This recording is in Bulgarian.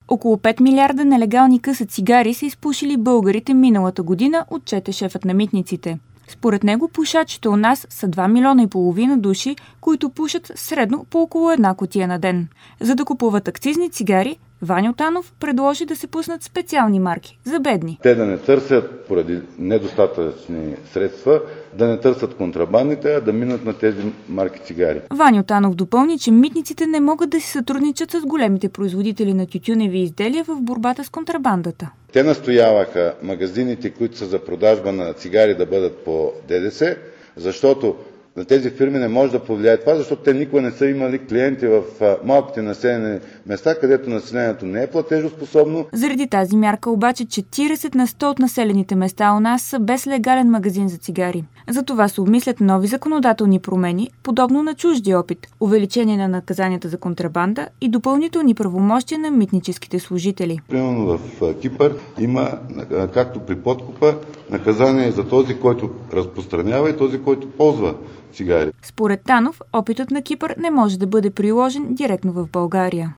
Около 5 милиарда нелегални къса цигари са изпушили българите миналата година, отчете шефът на митниците. Според него пушачите у нас са 2,5 милиона души, които пушат средно по около една кутия на ден. За да купуват акцизни цигари, Ваньо Танов предложи да се пуснат специални марки за бедни. Те да не търсят поради недостатъчни средства, да не търсят контрабандите, а да минат на тези марки цигари. Ваньо Танов допълни, че митниците не могат да си сътрудничат с големите производители на тютюневи изделия в борбата с контрабандата. Те настояваха магазините, които са за продажба на цигари, да бъдат по ДДС, защото на тези фирми не може да повлияе това, защото те никога не са имали клиенти в малките населени места, където населението не е платежоспособно. Заради тази мярка обаче 40% от населените места у нас са без легален магазин за цигари. Затова се обмислят нови законодателни промени, подобно на чуждия опит, увеличение на наказанията за контрабанда и допълнителни правомощия на митническите служители. Примерно в Кипър има, както при подкупа, наказание за този, който разпространява и този, който ползва цигари. Според Танов, опитът на Кипър не може да бъде приложен директно в България.